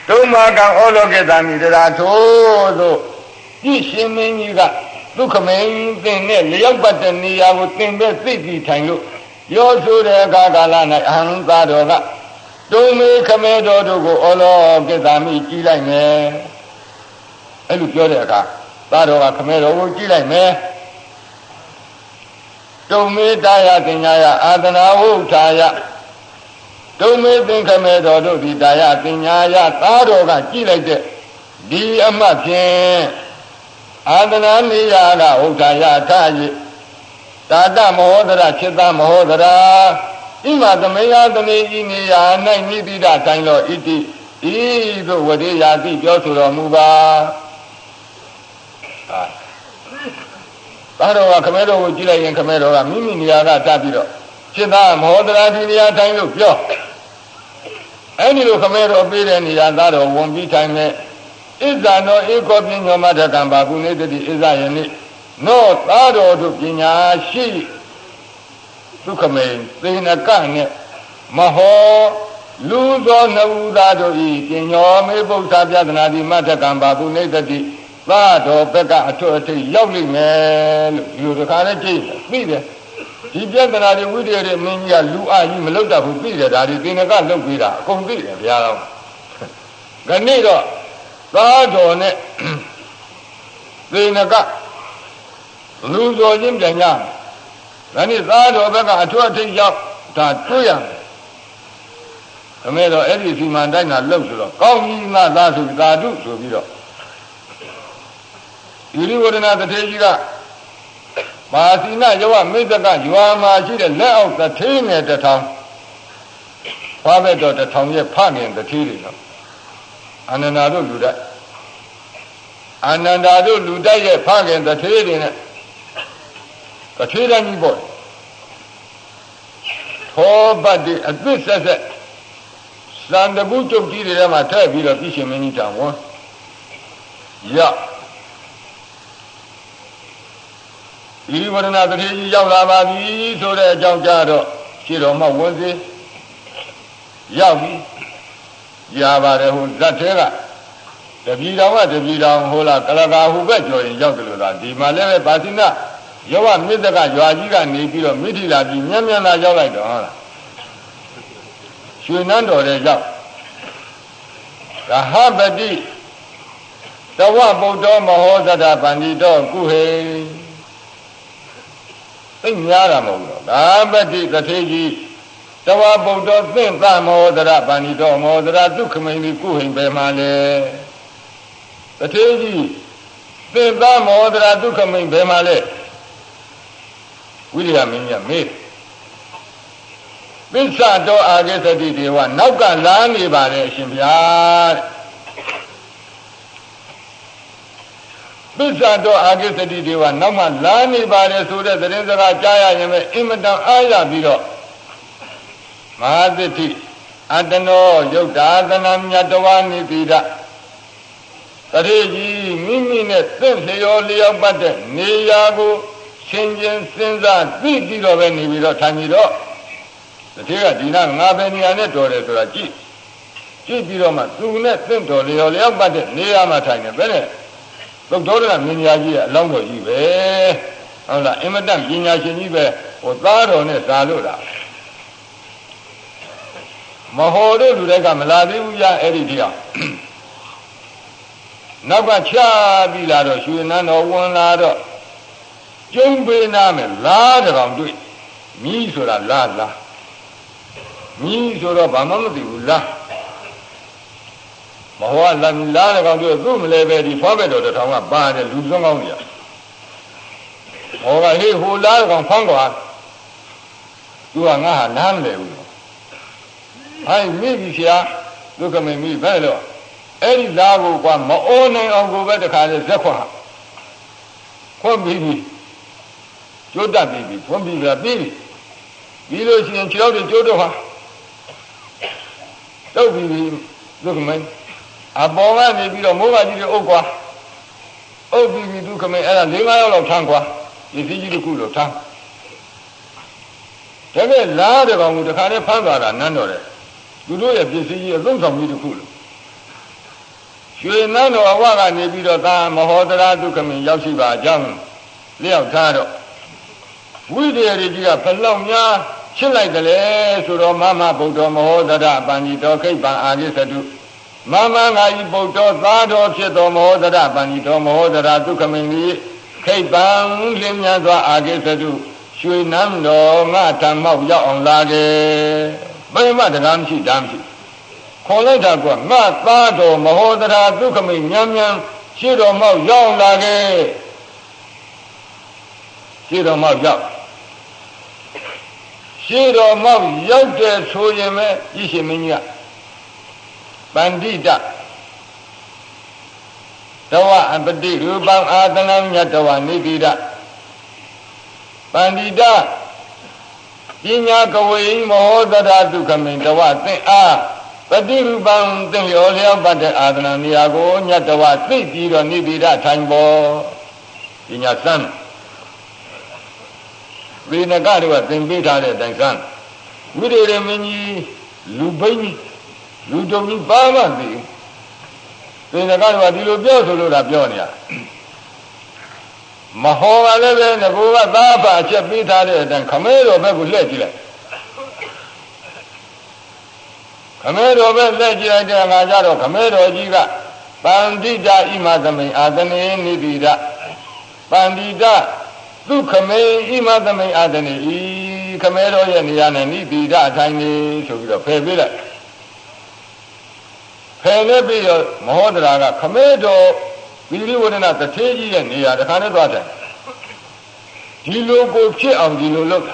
Dumakan Ologami Rato, Yishimiga, Lukamin, Leopatania would think the city tango. Yosude Gagalana, Hanzadoga. Dumi Kamedo to go Ologami, Gilame. Elukioga, Badoga Kamedo, Gilame. Dumi Daya Dinaya, Adana, Taya. Dumi think Kamedo to the Daya Dinaya, Badoga, Gilade, Di Amatin, Adana Niyaga, Utaya, Tayi, Tata Mohodra, Chita Mohodra. Ima the Maya the Niya, Nini that I know it is what they are the Joshua Muba. Paro Camero, Gila and Camero, Mimi Yaga Tabiro. Chita Mohodra, Dinia, Tango, Pio. Any Camero bid any other won't be time. Is there no equal in your mother Gamba who needed the Israel? No, Paro to Pina, she. Tukame, Sinakane, Maho, Luzo Navudado eat in your Mabo Sabianadi Matagamba, who needed the Lado Becca to a lovely man, you the carriage, be there. He generally would mean ya Lua, you Meloda who be there, that is in a gun, look with her, come be there, Yellow. Ganido, Lado ne Sinaka, Luzo Jim Janya. Then it's out of a 20 job that 2 young. The maid of everything Mandana loves to look. Call me not that to do so be up. You live with another Tejiga. Martina, you are Midaga, you are my children, let out the team at the town. Father got the town yet party in the tea. And another do that. And another do that yet party in the tea. The children boy. Oh, but at this as a son, the boot of Gidama type, you have fishing many times. Yeah. You were another Yavadi, so that Jaujado, Shiroma was it. Yavi, Yavare, who's that terror. The Vida, the Vida, Hola, Calaga, who bet you in Jogula, the Malay Patina. You are Midaka, you are Giga, Nipio, Midila, the Yamana Jolai. She none of the job. The Habadi, the one Bodo Mahosa, Bandido, Kuhe. Think Yaramo, the Habadi, the Teji, the one Bodo, think Mahosa, Bandido, Modera, Dukamini, Kuhin, Bemale. The Teji, think Modera, Dukamin, Bemale. William in your mate. Vincento Agata di one, Nauka Lani Bade Shimya. Vincento Agata di one, Nama Lani Bade Suda, the Reza Jaya, Imada Aya Bido. Mahaditi, Adano, Yodadanam Yadawani Bida. Tareji, Mimine, Sense, Leo Bade, Niyago. Changing since I beat it of any without tiny dog. The Tira did not have any anecdote to a jeep. Jeep Biroma, soon let them to Leo Leon, but near my tiny Bennett. Look, Dora Miniaji, long as you be. On the immigrant Ginaji, or that on a saluda. Mahodo to the Gamaladi, Editia. Nabacha Bilado, she none of one ladder. Jumbe name, lad around it. Me so that lad. Me so that Bamamadi will laugh. Mahoa Lam Lad around the room, level the forward of the town of Ban and Luzonga. Or he who lad on Pangua. You are not a name. I maybe here, look at me, fellow. Any lago, one more own name of go better kind of Zequa. One baby. Joda baby, one baby. Below she and children, Jodoha. Don't be, look at me. A boy may be a mobile Ogua. Oh, baby, do come in and a little of Tangua. You see you cool of tongue. There is loud around with the kind of Panga, none of it. You know if you see a room from me to cool. ရွှေနန်းတော်အဝကနေပြီးတော့သာမဟောတရာဒုက္ခမင်းရောက်ရှိပါကြောင်းလျှောက်ထားတော့ဝိသေရကြီးကဘလောက်များချစ်လိုက်တယ်လေဆိုတော့မမဗုဒ္ဓမဟောတရပန္တိတော်ခိဗ္ဗံအာရိသတုမမငါဤဗုဒ္ဓသားတော်ဖြစ်တော်မဟောတရပန္တိတော်မဟောတရာဒုက္ခမင်းကြီးခိဗ္ဗံလင်းမြတ်စွာအာရိသတုရွှေနန်းတော်ငါဓမ္မောက်ရောက်အောင်လာခဲ့ဘယ်မှတကားမရှိတမ်းမရှိခေါ်လိုက်တာကငါသားတော်မဟောတရာဒုက္ခမင်းမြန်မြန်ရှေ့တော်မောက်ရောက်လာခဲ့ရှေ့တော်မောက်ရောက်ရှေ့တော်မောက်ရောက်တဲ့ဆိုရင်ပဲဤရှင်မင်းကြီးကပန္တိတတဝအပတိရူပံအာသနံညတဝနိတိတပန္တိတပညာကဝေမဟောတရာဒုက္ခမင်းတဝသင်အားပတိရူပံသင်လျော်လျောက်ပတ်တဲ့အာသနံနေရာကိုညတဝသိပြီးတော့နိတိတထိုင်ပေါ်ပညာစမ်းဝိနကတို့ကသင်ပေးထားတဲ့အတိုင်းစမ်းဝိရေရမင်းကြီးလူဘိန်းလူတုံကြီးပါမှသိဝိနကတို့ကဒီလိုပြောဆိုလို့တာပြောနေရမဟောကလည်းပဲငကိုကသားဖာအချက်ပေးထားတဲ့အတိုင်းခမဲတော်ဘက်ကိုလှည့်ကြည့်လိုက်ခမဲတော်ဘက်လှည့်ကြည့်လိုက်တဲ့အခါကျတော့ခမဲတော်ကြီးကပန္တိတဣမသမိန်အာသနေနိတိတပန္တိတဒုက္ခမေဣမသမိန်အာသနေဤခမဲတော်ရဲ့နေရာနဲ့နိတိတအထိုင်နေဆိုပြီးတော့ဖယ်ပေးလိုက်ဖယ်လဲပြီးတော့မဟောတရာကခမဲတော်ဝိရိဝဒနာတထေးကြီးရဲ့နေရာတခါနဲ့သွားတယ်ဒီလိုကိုဖြစ်အောင်ဒီလိုလုပ်တာ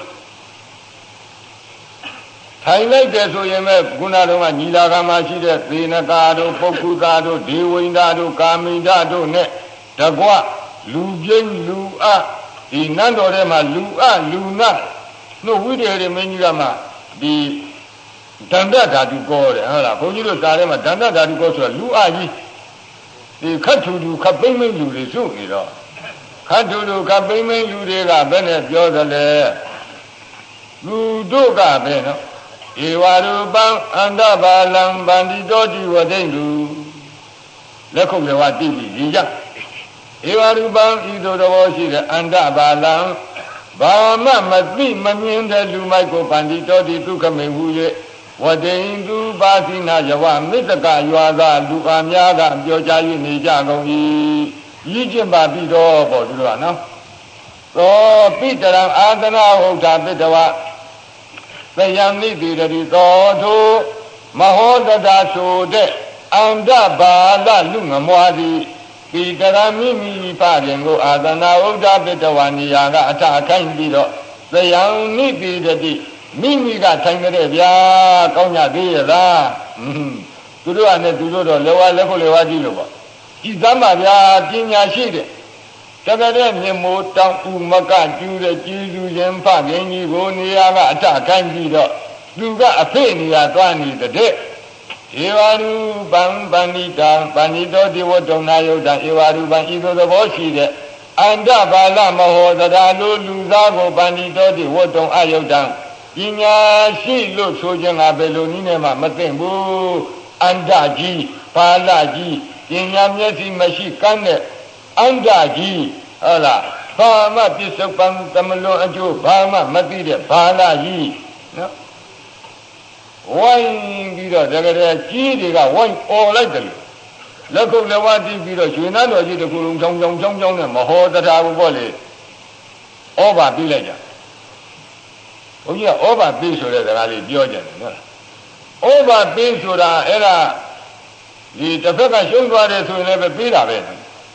ထိုင်လိုက်တယ်ဆိုရင်ပဲခုနတုန်းကညီလာခံမှာရှိတဲ့သေနကာတို့ပုဂ္ဂုသာတို့ဒေဝိန္ဒတို့ကာမိန္ဒတို့နဲ့တကွလူပြင်းလူအဒီနန်းတော်ထဲမှာလူအလူနာနှုတ်ဝိတ္တရေမင်းကြီးကမှဒီဒန္တဓာတုကောတယ်ဟုတ်လားဘုန်းကြီးတို့စာထဲမှာဒန္တဓာတုကောဆိုတာလူအကြီးဒီခတ်ထူထူခပ်ပိမ့်မိမ့်လူတွေစုနေတော့ခတ်ထူထူခပ်ပိမ့်မိမ့်လူတွေကဘယ်နဲ့ပြောသလဲလူတို့ကပဲနော်ဧဝရူပံအန္တဘာလံဗန္တိတောတိဝဒိဋ္ဌုလက်ခုပ်လည်းဝတိပြီရည်ကြဧဝရူပံဤသို့တော်ရှိတဲ့အန္တဘာလံဘာမှမသိမမြင်တဲ့လူမိုက်ကိုဗန္တိတောတိဒုက္ခမေဟု၍ဝဒိဋ္ဌုပါတိနာယဝမိတ္တကရွာသားလူအားများကပြောကြ၍နေကြကုန်၏ရည်ကျင့်ပါပြီတော့ပေါ့သူတို့ကနော်သောပိတရံအာသနာဟုတ်တာပိတဝသယံနိတိတိသောထုမဟောတတာဆိုတဲ့အန္တဘာလလူငမွားသည်ပိတရမိမိဖရင်ကိုအာသနာဥဒ္ဒပိတဝနေရာကအထအခိုင်းပြီးတော့သယံနိတိတိမိမိကထိုင်ကြတဲ့ဗျာကောင်းကြသေးရလားသူတို့ကလည်းသူတို့တော့လက်ဝါလက်ဖို့လက်ဝါကြည့်လို့ပေါ့ကြည်သမ်းပါဗျာပညာရှိတဲ့တကယ်တဲ့မြေမိုးတောင်ဥမကကျူးတဲ့ကျေးဇူးရှင်ဖခင်ကြီးကိုနေရာကအထခိုင်းပြီးတော့သူကအဖေ့နေရာသွားနေတဲ့ဧဝရူပံပဏိတာပဏိတောတိဝတ္တနာယုတ်တဧဝရူပံဤသို့သဘောရှိတဲ့အန္တဘာလမဟောတရာလိုလူသားကိုပဏိတောတိဝတ္တအယုတ်တံပညာရှိလို့ဆိုခြင်းကဘယ်လိုနည်းနဲ့မှမသိဘူးအန္တကြီးဘာလကြီးပညာမျက်စိမရှိကမ်းတဲ့အန္တကြီးဟုတ်လားဘာမှပြစ္ဆုတ်ပံသမလွန်အကျိုးဘာမှမသိတဲ့ဘာလကြီးနော်ဝိုင်းပြီးတော့တကယ်ကြီးတွေကဝိုင်းអော်လိုက်တယ်လက်ကုပ်လက်ဝါးတီးပြီးတော့ရွှေနန်းတော်ကြီးတစ်ခုလုံးချောင်းနဲ့မဟောတရားဘူးပေါ့လေဩဘာပြီးလိုက်ကြဘုန်းကြီးကဩဘာပြီးဆိုတဲ့စကားလေးပြောကြတယ်နော်ဩဘာပြီးဆိုတာအဲ့ဒါဒီတစ်ဖက်ကရှုံးသွားတယ်ဆိုရင်လည်းပြီးတာပဲ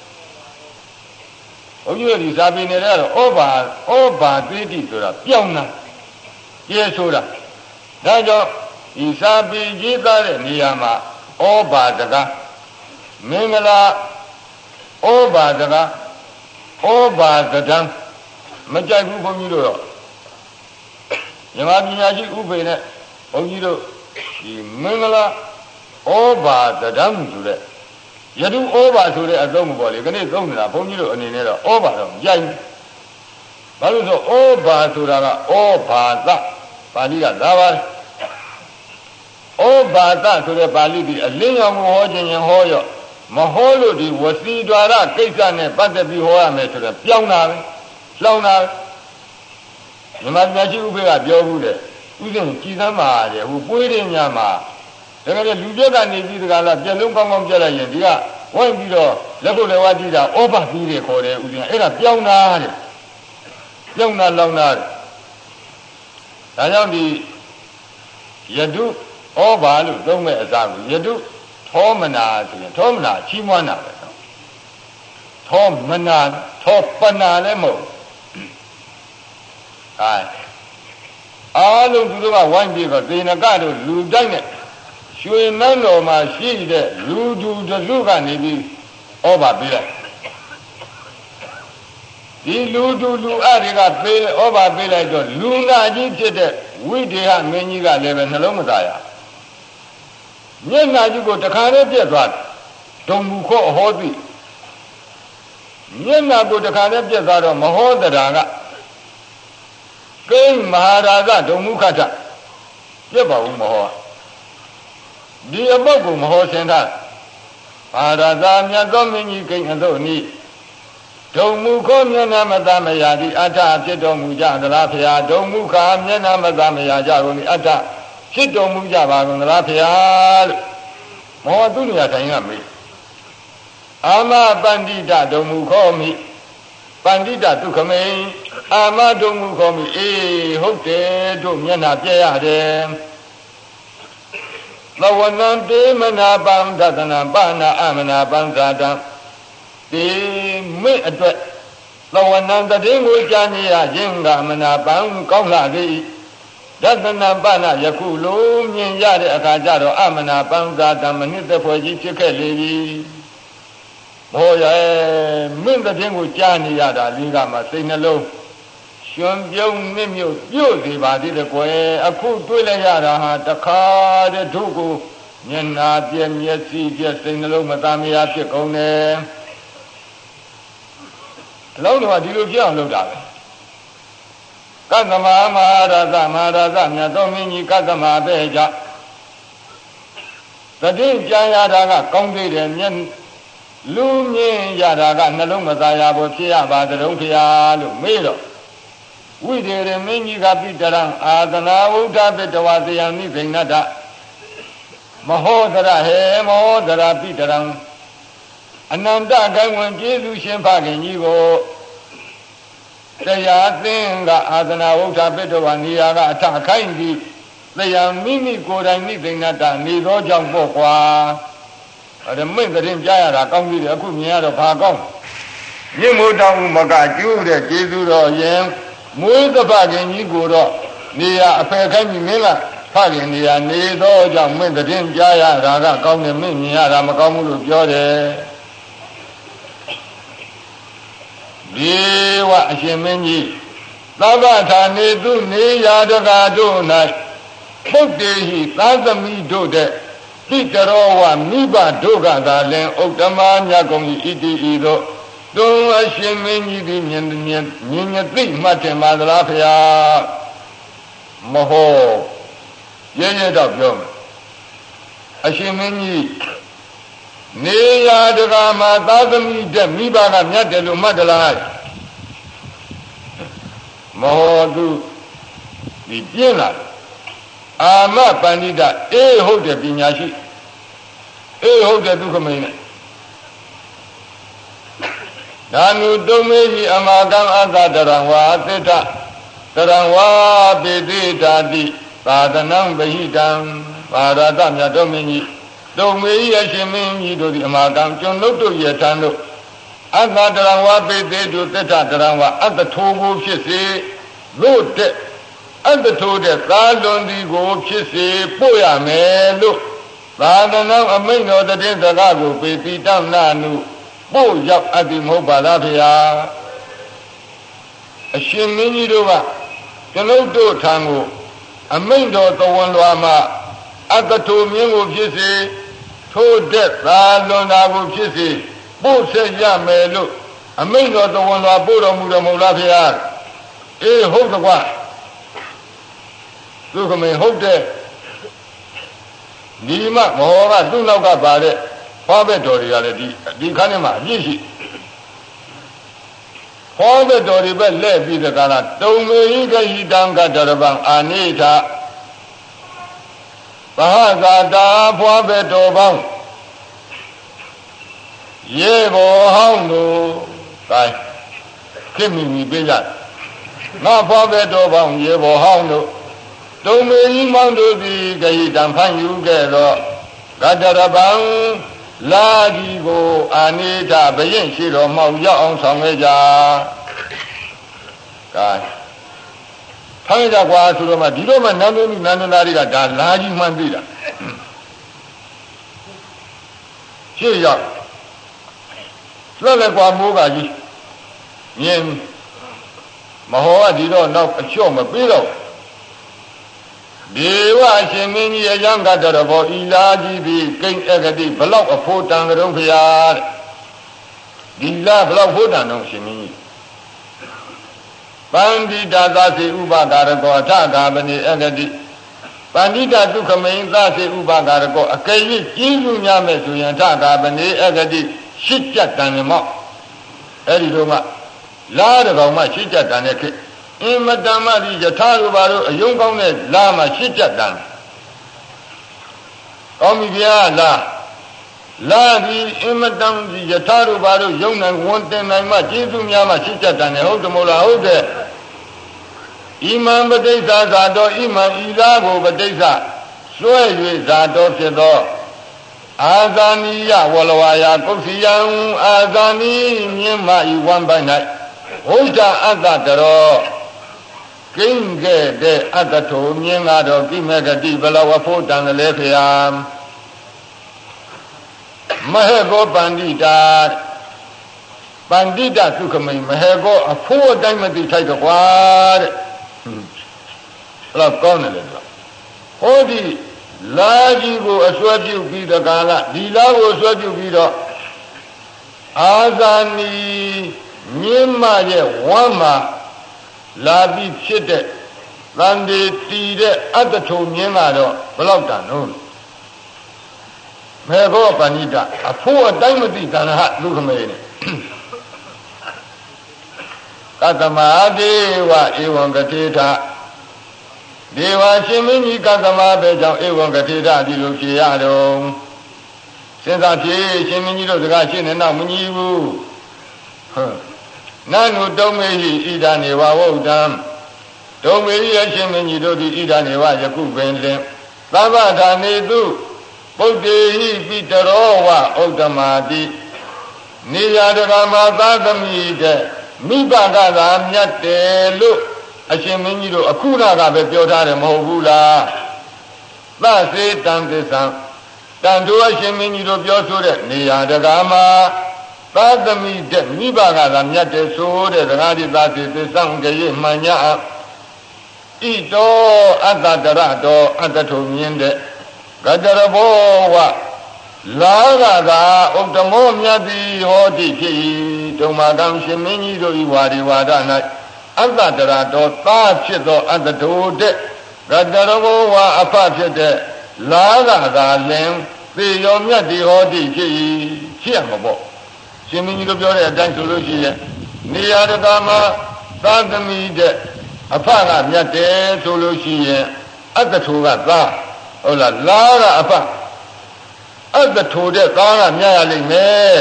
ဘုန်းကြီးတို့ဒီစာပေနေတယ်ကတော့ဩဘာသိတိဆိုတာပြောင်းတာကျဲဆိုတာဒါကြောင့်ဒီစာပေရေးသားတဲ့နေရာမှာဩဘာစကားမင်္ဂလာဩဘာစကားဩဘာသဒံမကြိုက်ဘူးဘုန်းကြီးတို့တော့မြန်မာပညာရှိဥပေနဲ့ဘုန်းကြီးတို့ဒီမင်္ဂလာဩဘာသဒံဆိုတဲ့ယတုဩဘာဆိုတဲ့အသုံးမပေါ်လေခဏသုံးနေတာဘုန်းကြီးတို့အနေနဲ့တော့ဩဘာတော့မကြိုက်ဘူးဘာလို့ဆိုဩဘာဆိုတာကဩဘာသပါဠိကသာပါဩဘာသဆိုတဲ့ပါဠိဒီအလင်းရောင်ကိုဟောခြင်းရင်ဟောရောမဟောလို့ဒီဝစီဒွါရကိစ္စနဲ့ပတ်သက်ပြီးဟောရမယ်ဆိုတော့ပြောင်းတာပဲလှောင်တာမြမမြတ်ရှိဥပေကပြောဘူးတဲ့ဥစဉ်ကြည်သမ်းပါတဲ့ဟိုပွေးတဲ့ညမှာဒါကြတဲ့လူပြက်ကနေပြီးတကလားပြက်လုံးကောင်းကောင်းပြက်လိုက်ရင်ဒီကဝိုင်းပြီးတော့လက်ကိုလည်းဝါကြည့်တာဩဘပြီးတယ်ခေါ်တယ်ဥစဉ်အဲ့ဒါပြောင်းတာတဲ့ပြောင်းတာလောင်တာတဲ့ဒါကြောင့်ဒီယတုဩဘာလို့သုံးမဲ့အစားကိုယတုသောမနာဆိုရင်သောမနာချီးမွမ်းတာပဲနော်သောမနာသောပနာလည်းမဟုတ်အားလုံးသူတို့ကဝိုင်းပြီးတော့သေနကတို့လူတိုက်နဲ့ရွှေနန်းတော်မှာရှိတဲ့လူသူတစုကနေပြီးဩဘာပေးလိုက်ဒီလူသူလူအတွေကပေးဩဘာပေးလိုက်တော့လူနာကြီးဖြစ်တဲ့ဝိဒေဟမင်းကြီးကလည်းပဲနှလုံးမသားရမျက်နှာကြီးကိုတခါနဲ့ပြက်သွားတယ်ဒုံမူခောအဟောသိမျက်နှာကိုတခါနဲ့ပြက်သွားတော့မဟောတရာကကိန်းမဟာရာဇဒုံမူခတ်ပြက်ပါဘူးမဟောဒီအပုတ်ကိုမဟောရှင်းထားမဟာရာဇမြတ်သောမင်းကြီးကိန်းအသို့နီးဒုံမူခောမျက်နှာမသားမရသည်အထဖြစ်တော်မူကြသလားဖရာဒုံမူခာမျက်နှာမသားမရကြကုန်သည်အထဖြစ်တော်မူကြပါကုန်သလားဖရာလို့မောသူနေရာတိုင်းကမေးအာမပန္တိတဒုံမူခောမိပန္တိတဒုက္ခမိအာမဒုံမူခောမိအေးဟုတ်တယ်တို့မျက်နှာပြည့်ရတယ်သဝနံတေမနာပံသဒနာပနာအမနာပံဇာတံဒီမိအတွက်သဝနံတည်ကိုကြားနေရခြင်းကမနာပံကောင်းလာသည်ဒသနာပနာယခုလိုမြင်ရတဲ့အခါကျတော့အမနာပံဇာတံမနစ်သက်ဖွယ်ကြီးဖြစ်ခဲ့လေပြီဘောရဲ့မင်းတဲ့ကိုကြားနေရတာလေးကမှစိတ်နှလုံးရှင်ပြုံးနစ်မြုပ်ပြုတ်စီပါသေးတယ်ကွယ်အခုတွေ့လိုက်ရတာဟာတခါတည်းတို့ကိုမျက်နာပြည့်မျက်စိပြည့်စိတ်နှလုံးမသားမယားဖြစ်ကုန်တယ်ဒီလောက်တော့ဒီလိုပြောင်းလုပ်တာပဲကသမမဟာရသမဟာရမြတ်သောမင်းကြီးကသမပဲကြတတိကြံရတာကကောင်းသေးတယ်မျက်လူမြင်ရတာကနှလုံးမသားရဖို့ဖြစ်ရပါသတုံးဖျားလို့မေးတော့ဝိဒေရမင်းကြီးကပိတရံအာသနာဝုဒ္ဓပိတဝသယံနိဗိဏတမဟောဒရဟေမဟောဒရပိတရံအနန္တကံဝင်ကျေးဇူးရှင်ဖခင်ကြီးကိုတရားသင်ကအာသနာဝုဒ္ဓပိတဝနေရာကအထခိုင်းပြီးသယံမိမိကိုယ်တိုင်နိဗိဏတနေသောကြောင့်ပေါ့ကွာအဲ့ဒါမိတ်တဲ့ကြားရတာကောင်းပြီလေအခုမြင်ရတော့ဘာကောင်းမြင့်မို့တောင်းမကကျိုးတဲ့ကျေးဇူးတော်ရင်မွေးသဖခင်ကြီးကိုတော့နေရာအဖယ်ခိုင်းပြီးမင်းကဖခင်နေရာနေသောကြောင့်မိတ်တဲ့ကြားရတာကကောင်းတယ်မင်းမြင်ရတာမကောင်းဘူးလို့ပြောတယ်ဒီဝအရှင်မင်းကြီးသဗ္ဗဌာနေသူနေရာတကာတို့၌ပုတ်တေဟိသာသမီတို့တဲ့တိတရောဝမိဘတို့ကသာလင်ဥတ္တမမြတ်ကုန်၏ဣတိဤသို့တုံးအရှင်မင်းကြီးသည်မြင်သိမှတ်တယ်ပါသလားဖျားမဟုတ်ရဲရဲတော့ပြောမယ်အရှင်မင်းကြီးနေရာတကာမှာသာသမီတဲ့မိဘကမြတ်တယ်လို့မှတ်တယ်လားမဟုတ်သူဒီပြင်းလာအာမပန္တိတအေးဟုတ်တယ်ပညာရှိအေးဟုတ်တယ်ဒုက္ခမိန်နဲ့ဒါနုတုံမေကြီးအမာကံအသတရံဝါသစ္ထတရံဝါပိတိတာတိသာသနံဗဟိတံပါရတမြတ်တော်မင်းကြီးတုံမေကြီးအရှင်မင်းကြီးတို့ဒီအမာကံကျွန်ုပ်တို့ရထံတို့အသတရံဝါပိတိတို့သစ္ထတရံဝါအတ္တထိုးကိုဖြစ်စေလို့တဲ့အတ္တထိုးတဲ့သာလွန်ဒီကိုဖြစ်စေပို့ရမယ်လို့သာသနာအမိန့်တော်တဲ့စကားကိုပေတိတနာနုပို့ရောက်အပ်ပြီမဟုတ်ပါလားဖေဟာအရှင်မင်းကြီးတို့ကကျွန်ုပ်တို့ထံကိုအမိန့်တော်သဝန်လွာမှာအတ္တထိုးမြင်းကိုဖြစ်စေထိုးတဲ့သာလွန်တာကိုဖြစ်စေပို့ဆက်ရမယ်လို့အမိန့်တော်သဝန်လွာပို့တော်မူတော်မူလားဖေဟာအေးဟုတ်တော့ကွာသူကမင်းဟုတ်တယ်ဒီမမောကသူ့နောက်ကပါတဲ့花呗တော်တွေကလည်းဒီခါနဲ့မှအပြည့်ရှိဟောဘက်တော်တွေပဲလဲ့ပြီးတဲ့ကလာတုံမေဟိကဟိတံကတရပံအာနိထဘာသာတာဖွာဘက်တော်ပေါင်းရေဘောဟောင်းတို့တိုင်းခင်မီမီပေးကြငါဖွာဘက်တော်ပေါင်းရေဘောဟောင်းတို့တုံမေဟိမောင်းတို့သည်ဂဟိတံဖန်ယူခဲ့တော့ကတရပံလာကြီးကိုအာနိဒဘယင့်ရှိတော်မောက်ရောက်အောင်ဆောင်ခဲ့ကြကဲထိုင်ကြကွာဆိုတော့မှဒီတော့မှနန္ဒုနန္ဒနာတွေကဒါလာကြီးမှန်းသိတာရှေ့ရောက်လက်လက်ကွာမိုးကကြီးမြင်မဟောကဒီတော့နောက်အချော့မပြီးတော့ဒေဝအရှင်မင်းကြီးအယံကတရဘောဤလာကြီးပြီးကိဉ္အဂတိဘလောက်အဖို့တန်ကြုံဖရာတဲ့ဒီလာဘလောက်ဖို့တန်တော့ရှင်မင်းကြီးပန္တိတာသစေဥပကာရကောအထဂါမဏိအဂတိပန္တိတာဒုက္ခမိန်သစေဥပကာရကောအကယ်၍ကျင်းစုများမဲ့ဆိုရင်အထဂါမဏိအဂတိရှစ်ကြက်တန်မောက်အဲ့ဒီတော့မှလာတကောင်မှရှစ်ကြက်တန်တဲ့ခေတ်အင်မတန်မှဒီယထာတို့ဘာလို့အယုံကောင်းတဲ့လာမှရှစ်ကြက်တန်ကောင်းပြီဗျာလာဒီအင်မတန်ဒီယထာတို့ဘာလို့ယုံနိုင်ဝန်တင်နိုင်မှကျေးဇူးများမှရှစ်ကြက်တန်တယ်ဟုတ်တယ်မို့လားဟုတ်တယ်ဣမံပဋိစ္စဇာတောဣမံဤသားကိုပဋိစ္စစွဲ၍ဇာတောဖြစ်သောအာဇာနိယဝလဝါယာကုသိယံအာဇာနိမြင်မှဤဝမ်းပိုင်၌ဝိဒအတ္တတရောကိဉ္ခဲ့တဲ့အတ္တထိုမြင်လာတော့ကိမေကတိဘလဝဖို့တန်တယ်လေဖေယမဟေကောပန္တိတာပန္တိတသုခမိန်မဟေကောအဖို့အတိုင်းမသိထိုက်တော့ကွာတဲ့အဲ့တော့ကောင်းတယ်လေဟောဒီလာကြီးကိုအစွဲပြုပြီးတကားလားဒီလာကိုအစွဲပြုပြီးတော့အာဇာနီမြင့်မရဲ့ဝမ်းမှာလာပြီးဖြစ်တဲ့သံဒီတီတဲ့အတ္တထုံမြင်လာတော့ဘယ်လောက်တန်လို့မေဘောပဏိတအဖို့အတိုင်းမသိတဏှဒုက္ခမေနဲ့ကတမဒေဝဧဝံကတိထဒေဝရှင်မင်းကြီးကတမပဲကြောင့်ဧဝံကတိထဒီလိုဖြေရတော့စဉ်းစားဖြေရှင်မင်းကြီးတို့စကားရှင်းနေတော့မညီဘူးဟုတ်နန္နုတုံမေဟိဣဒာနေဝဝုဒ္ဓံတုံမေဟိအရှင်မင်းကြီးတို့သည်ဣဒာနေဝယခုပင်လင်သဗ္ဗဒါနေတုပုဒ္ဒေဟိပိတရောဝဥဒ္ဓမာတိနေရတကမှာသာသမီတဲ့မိဘကသာမြတ်တယ်လို့အရှင်မင်းကြီးတို့အခုနကပဲပြောထားတယ်မဟုတ်ဘူးလားသစေတံသစ္ဆံတန်တို့အရှင်မင်းကြီးတို့ပြောဆိုတဲ့နေရတကမှာသာသမီတဲ့မိဘကသာမြတ်တယ်ဆိုတဲ့စကားဒီသစေသစ္ဆံကြည်မှန်ညာဣတောအတ္တတရတောအတ္တထုံမြင်တဲ့ကတရဘောဝလာကသာဥတ္တမောမြတ်သည်ဟောတိဖြစ်၏ဒုမာကံရှင်မင်းကြီးတို့ဤဝါဒီဝါဒ၌အတ္တတရတောသာဖြစ်သောအတ္တထိုတဲ့ကတရဘောဝအဖဖြစ်တဲ့လာကသာလင်သေရောမြတ်သည်ဟောတိဖြစ်၏ဖြစ်ရမှာပေါ့ရှင်မင်းကြီးတို့ပြောတဲ့အတိုင်းဆိုလို့ရှိရင်နေရာတကာမှာသာသမီတဲ့အဖကမြတ်တယ်ဆိုလို့ရှိရင်အတ္တထိုကသာဟုတ်လားလာကအဖအတ္တထိုတဲ့သားကမြတ်ရလိမ့်မယ်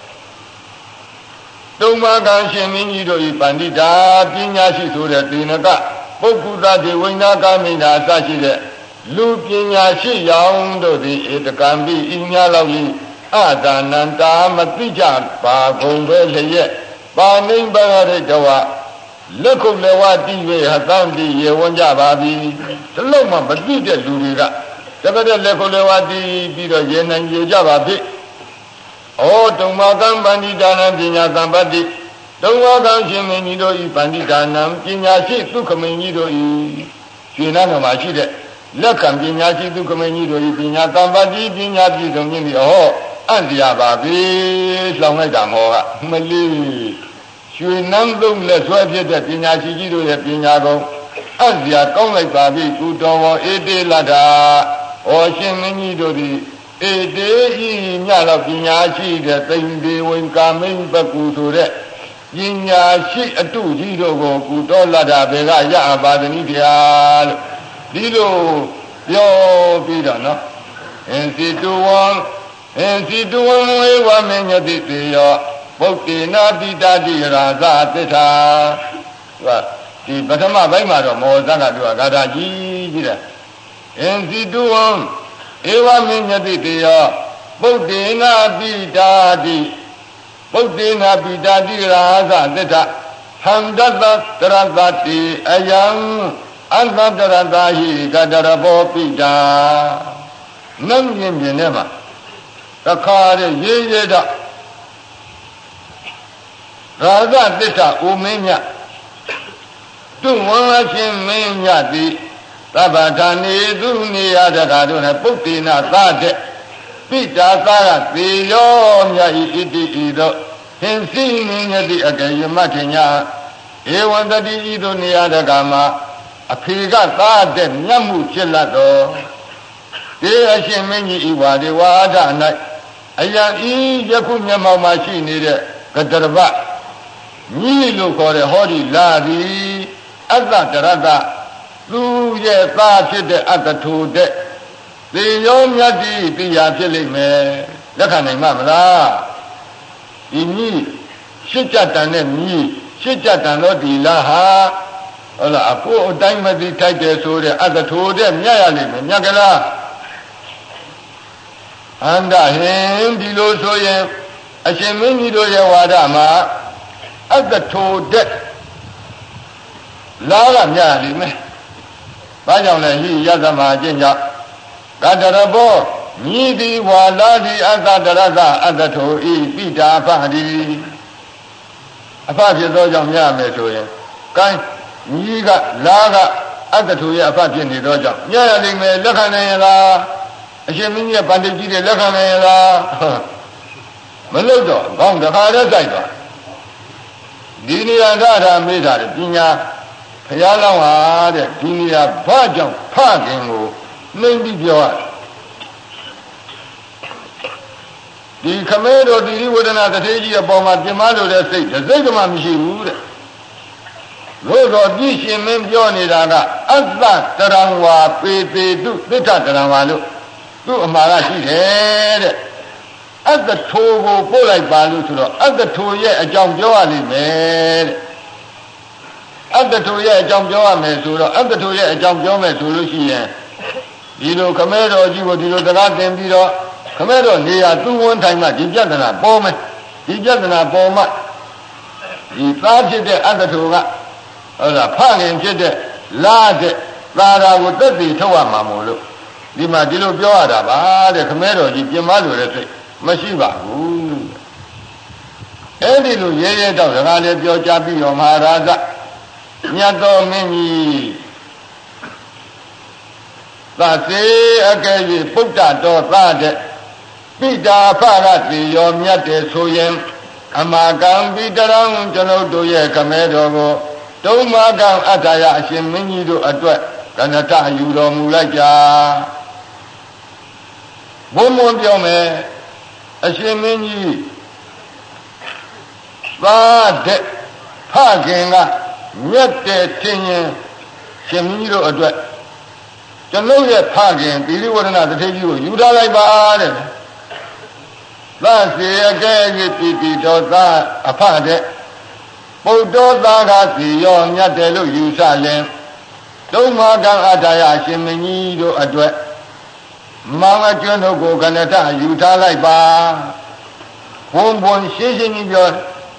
တုံမာကံရှင်မင်းကြီးတို့ဤပန္တိတာပညာရှိဆိုတဲ့တေနကပုဂ္ဂုတတိဝိညာကမိနာအစရှိတဲ့လူပညာရှိရောင်တို့သည်ဧတကံပိဤများလောက်ဤအဒါနန္တာမတိကြပါကုန်ပဲလျက်ပါဏိပဂရိတဝလက်ခုလည်းဝတိဝေဟသံတိရေဝန်းကြပါပြီတလုံးမှမသိတဲ့လူတွေကတပတ်တဲ့လက်ခုလည်းဝတိပြီးတော့ရေနိုင်ရေကြပါဖြစ်ဩတုံမာကံပန္တိဒါနပညာသံပတ္တိတုံမာကံရှင်မင်းကြီးတို့ဤပန္တိဒါနပညာရှိသုခမင်းကြီးတို့ဤရွှေနန်းတော်မှာရှိတဲ့လက်ခံပညာရှိသုခမင်းကြီးတို့ဤပညာသံပတ္တိပညာပြည့်စုံခြင်းဒီဟောအံ့တရားပါပြီလောင်လိုက်တာမောကမလေးရွှေနန်းသုံးလက်ဆွဲဖြစ်တဲ့ပညာရှိကြီးတို့ရဲ့ပညာကုံအံ့တရားကောင်းလိုက်ပါပြီကုတော်ဝဧတေလတ္တာဟောရှင်မင်းကြီးတို့သည် Ede nyala pinyashi de tindi winka min bakutu de Yinyashi atu jiro go kutola da bega ya abadani dial Dilo yo pida no Ensituan ewa menyati tiyo Bukti na pita di raza tita Di batama baimaro mo zanga dua gada jira Ensituan ewa menyati tiyo Bukti na pita di raza tita Hamdata taradati ayam Anta taradahi gadarabo pita Nam yin nema Takare ye da Raza tita umenya Tumwa shin menya di Tabatani dunia dakaduna Buktina sade Pita sara Tiyo mya iti ido Hinsi ninya di agayi matinya Ewandadi ido niya dakama Apiga sade nyamu chilato Dea shin menyi iwade wada nai Aya yaku nyama mashi nire Gadarba Nilu kore hori lari Azza tarada Suye ta chide atatu de Tiyo myati piya chile me Laka naima mala Ini Shichatane mi Shichatano di laha Ola aku daimati taite sore Atatu de myayali me Nyagala Anda hindi lo soye Ashemini do ye wadama Atatu de Laga myayali me Bajang hi yazama jinja Gadarabo Nidi waladi azadaraza Atatu pita apadi Apadi doja myame soye Kai Niga laga Atatu ye apadi ni doja Myayali me lakane la Ashemini ye pandiji de lakane la Melodo Gong de kare zaida Dini andara medare Pinya Payalawa de Dini ya bajang Pagengo Nendi biwa Di kamero diri wadana Tateji ya boma Jimalo de seit Zaidama mishiru de Lodo di shemen bioni daga Azza tarangwa Pete du Dita tarangwa lu Tu amara shi de Azza togo polai balu sudo Azza toye ajang biwa li me Azza toye ajang biwa me sudo Azza toye ajang biwa me sudo shi yen Dilo kamero jiwo dilo daga tembiro Kamero niya tuwon taima di jatana bome Di jatana boma Di tajide Azza toga Ola pangin jide Lade Lara wutati tawa mamulu Dima dilo biwa da ba de kamero ji pimalu re se Mashi ba hu Edi lu ye dao daga le biwa jabi yo maharaja Nyato minyi Tase akayi Pukta to tade Pita parati yo myate soyen Amagang bitarang jano doye kamero go Daumagang ataya ashin minyi do atwe Kanata yuro mulaja Bomo biyo me Ashin minyi Tade Pagenga Myate tinyin Shin minyi do atwe Jano ye pagen Dili wadana tateji ko yuda lai ba de Lasi agayi piti do za apade Buddho daga siyo myate lu yusa yin Daumagang ataya shin minyi do atwe Manga jano ko kanata yuta lai ba Humbon shishini biyo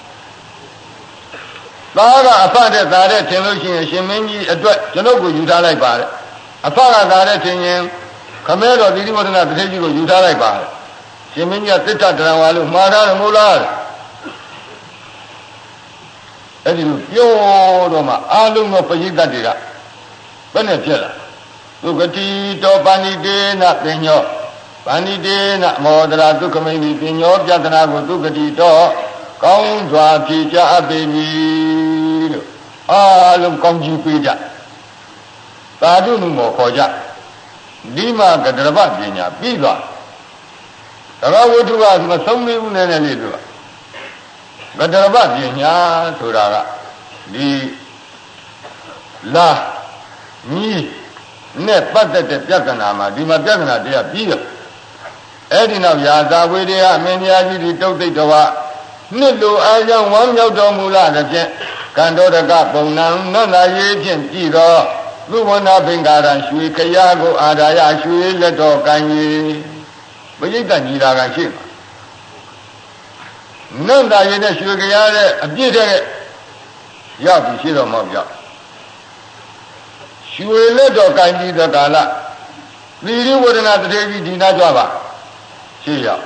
Daga apade zare tenlo shin minyi atwe Jano ko yuta lai ba de Apaga zare tenyin Kamero diri wadana tateji ko yuta lai ba de Shin minyi tita taranwalu Mara mula Edi lu pyo do ma Alung no pajita dira Bene piyala Sukati to panite na penyo Panite na modra Tukamayi penyo Pyatana ko sukati to Kaung zwa picha apebi Alung kaungji pita Tadu nu mo koja Dima gadraba pinya Pidwa ဘာဝတ္ထုကမဆုံးမဘူးနဲ့လေသူကတရပပညာဆိုတာကဒီလာမြည်နဲ့ပတ်သက်တဲ့ပြဿနာမှာဒီမှာပြဿနာတရားပြီးတော့အဲ့ဒီနောက်ရာဇဝေတွေကအမင်းကြီးကြီးဒီတုတ်သိတ်တော်နှစ်လိုအားကြောင့်ဝမ်းမြောက်တော်မူလာတဲ့ဖြင့်ကန္တောရကပုံနံနန္ဒရေးဖြင့်ကြည်တော်သုဝနာဘင်္ဂရံရွှေခရာကိုအာဒါယရွှေလက်တော်ကံကြီးပရိသတ်ညီလာကရှိမှာနန္ဒရေးနဲ့ရွှေခရာတဲ့အပြည့်တဲ့ရောက်ပြီးရှိတော်မောက်ရောက်ရွှေလက်တော်ကံကြီးသကာလသီရိဝဒနာတထေကြီးဒီနာကြွပါရှိရောက်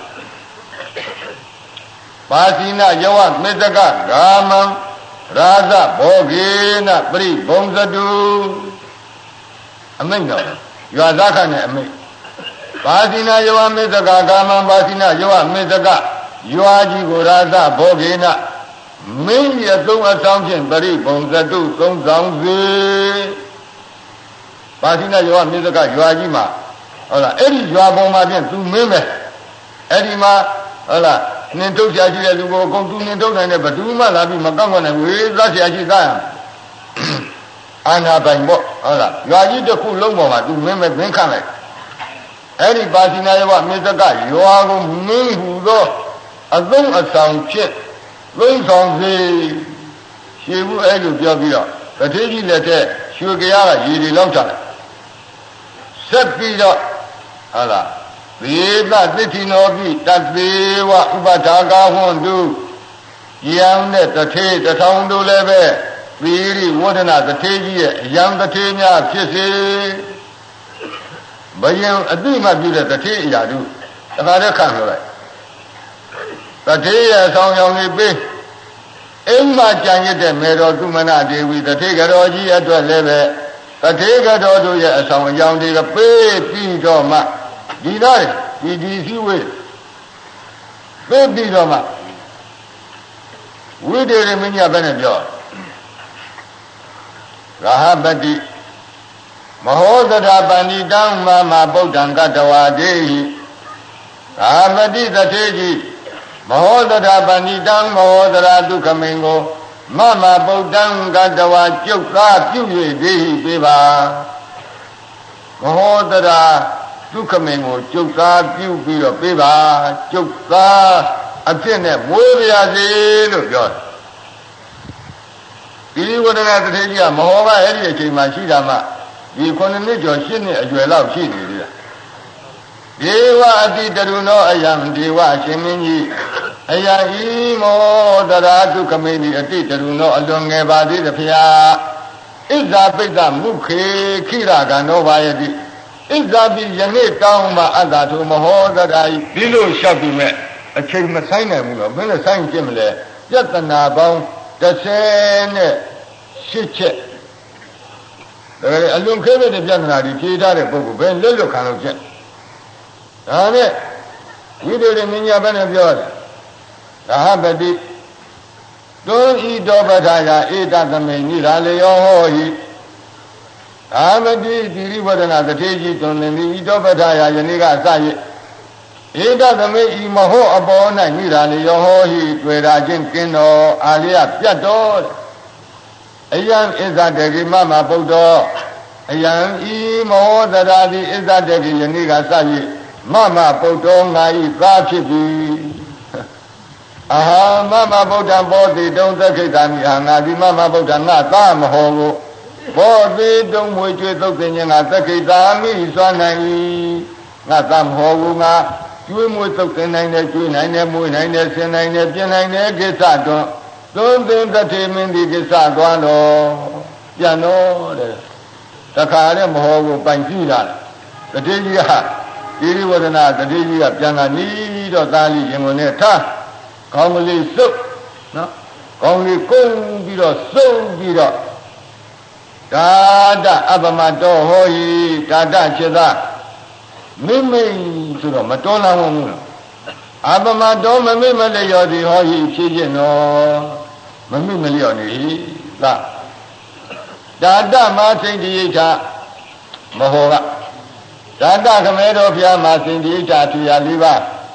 ပါစီနာယဝမေတ္တကဂာမံရာဇဘောဂေနပရိဘုံဇတုအမိတ်တော်ရွာသားခနဲ့အမိတ်ပါစီနာယဝမေတ္တကဂာမံပါစီနာယဝမေတ္တကရွာကြီးကိုရာဇဘောဂေနမင်းရသုံးအဆောင်ဖြင့်ပရိဘုံဇတုသုံးဆောင်စေပါစီနာယဝမေတ္တကရွာကြီးမှာဟုတ်လားအဲ့ဒီရွာပေါ်မှာဖြင့်သူမင်းပဲအဲ့ဒီမှာဟုတ်လားနင်ထုတ်ဆရာရှိတဲ့လူကိုအကုန်သူနင်ထုတ်နိုင်တဲ့ဘယ်သူမှလာပြီးမကောက်ခွင့်နိုင်ဝေးသားဆရာရှိသားရအာနာပိုင်ပေါ့ဟုတ်လားရွာကြီးတစ်ခုလုံးပေါ်မှာသူမင်းပဲမင်းခန့်လိုက်အဲ့ဒီပါစီနာယဝမေတ္တကရွာကိုမင်းဟူသောအသုံးအဆောင်ဖြစ်သုံးဆောင်စေရှေးဘူးအဲ့လိုပြောပြီးတော့တထေးကြီးလက်ထက်ရွှေကြရကရေတွေလောက်ချတယ်ဆက်ပြီးတော့ဟုတ်လားသေတသစ္ထိနောပိတသေးဝဥပဒါကဟွန်တုယံနဲ့တထေးတထောင်တို့လည်းပဲသီရိဝဒနာတထေးကြီးရဲ့ယံတထေးများဖြစ်စေဘယံအတိမပြုတဲ့တထေးအရာတို့တခါတည်းခံလို့လိုက်တထေးရဲ့ဆောင်ရောင်လေးပေးအိမ်မှာကြံရတဲ့မေတော်သုမနာဒေဝီတထေးကတော်ကြီးအတွက်လည်းပဲတထေးကတော်တို့ရဲ့အဆောင်အယောင်တွေကပေးပြီးတော့မှဒီသားဒီစည်းဝေးပေးပြီးတော့မှဝိတေရမင်းကြီးကဘယ်နဲ့ပြောရဟပတိမဟောသဒပဏိတံမမဗုဒ္ဓံကတဝါဒေဟိရဟပတိတထေကြီးမဟောသဒပဏိတံမဟောသရာဒုက္ခမင်းကိုမမဗုဒ္ဓံကတဝါကျုပ်သားပြု၍ဒေဟိပေးပါမဟောသရာဒုက္ခမင်းကိုကျုပ်သားပြုပြီးတော့ပေးပါကျုပ်သားအဖြစ်နဲ့မွေးပါစေလို့ပြောတယ်ဒီဝဒနာတထေကြီးကမဟောကအဲ့ဒီအချိန်မှာရှိတာမှဒီ9နှစ်ကျော်10နှစ်အရွယ်လောက်ရှိနေသေးတယ်ဒေဝအတိတရုနောအယံဒေဝအရှင်မင်းကြီးအယံဤမောတရာဒုက္ခမင်းကြီးအတိတရုနောအလွန်ငယ်ပါသေးတယ်ဖျားဣဇာပိတ္တမုခေခိရကံတော်ပါယတိဣဇာပိယနေ့တောင်းမှအတ္တထုမဟောတရာဤဒီလိုလျှောက်ပြီးမဲ့အချိန်မဆိုင်နိုင်ဘူးလို့ဘယ်နဲ့ဆိုင်ကြည့်မလဲပြဿနာပေါင်း38ချက်ဒါကြလေအလွန်ခဲတဲ့ပြဿနာတွေဖြေထားတဲ့ပုဂ္ဂိုလ်ဘယ်လွတ်လွတ်ခံလို့ဖြစ်ဒါနဲ့ဝိတေရမင်းကြီးဘယ်နဲ့ပြောတယ်ရဟပတိတွန်းဤတော်ပထာယဧတသမိန်နိရာလယောဟောဟိအာမတိတိရိဝဒနာတထေကြီးတွင်လင်ဤတော်ပထာယယနေ့ကစ၍ဧတသမိန်ဤမဟုတ်အပေါ်၌နိရာလယောဟောဟိတွေ့တာချင်းကင်းတော်အာလျပြတ်တော်အယံဣဇတေကိမမဗုဒ္ဓောအယံဤမောသရာတိဣဇတေကိယနေ့ကစ၍မမဗုဒ္ဓောငါဤသားဖြစ်ပြီအာမမဗုဒ္ဓံဘောတိတုံသခိတာမိဟာငါဒီမမဗုဒ္ဓငါသားမဟောကိုဘောတိတုံမွေကျွေသုတ်တင်ခြင်းငါသခိတာမိစွမ်းနိုင်ငါသားမဟောကိုငါကျွေးမွေသုတ်တင်နိုင်တယ်ကျွေးနိုင်တယ်မွေနိုင်တယ်ဆင်းနိုင်တယ်ပြင်နိုင်တယ်ကိစ္စတော့သုံးသင်တထေမင်းဒီကိစ္စသွားတော့ပြန်တော့တဲ့တခါနဲ့မဟောကိုပိုင်ကြည့်တာတထေကြီးကဒီရိဝဒနာတထေကြီးကပြန်လာနီးတော့သားလေးရင်ဝင်နဲ့ထားကောင်းကလေးစုပ်နော်ကောင်းလေးကုန်းပြီးတော့စုပ်ပြီးတော့ဒါတအပမတောဟောဤဒါတဖြစ်သားမိမိဆိုတော့မတော်လာဘူးလားအပမတောမမိမလျော်သည်ဟောဤဖြစ်ခြင်းတော်မမိမလျော်နေလားဒါတမသိတိယိဋ္ဌမဟောကဒါတခမဲတော်ဘုရားမှာစင်တိယိဋ္ဌတရား၄ပါး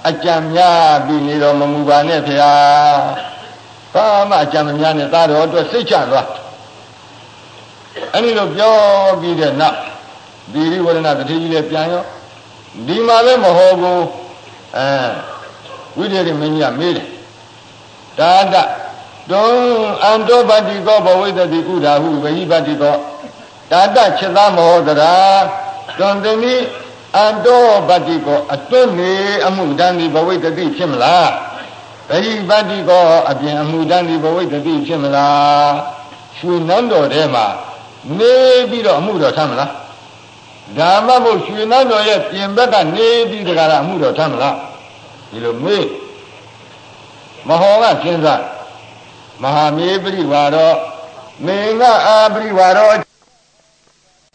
အကြံများပြီးနေတော်မမူပါနဲ့ဖေဟာဘာမှအကြံမများနဲ့သားတော်အတွက်စိတ်ချသွားအဲ့ဒီလိုပြောပြီးတဲ့နောက်ဒီရိဝရဏတတိကြီးလည်းပြန်ရောဒီမှာလည်းမဟုတ်ဘူးဝိသေရိမင်းကြီးကမေးတယ်ဒါတတွန်းအန္တောပတ္တိကောဘဝိတ္တိကုဓာဟုဝိဟိပတ္တိကောဒါတချက်သားမဟုတ်သလားတွန်းသမီးအန္တောပတ္တိကောအတွန်းနေအမှုတန်ဒီဘဝိတ္တိဖြစ်မလားဝိဟိပတ္တိကောအပြင်အမှုတန်ဒီဘဝိတ္တိဖြစ်မလားရွှေနန်းတော်ထဲမှာနေပြီးတော့အမှုတော်ထမ်းမလားဒါမှမဟုတ်ရွှေနန်းတော်ရဲ့ပြင်ဘက်ကနေပြီးတကားအမှုတော်ထမ်းမလားဒီလိုမေးမဟောကစဉ်းစားမဟာမေပရိဝါရောမေငါအာပရိဝါရော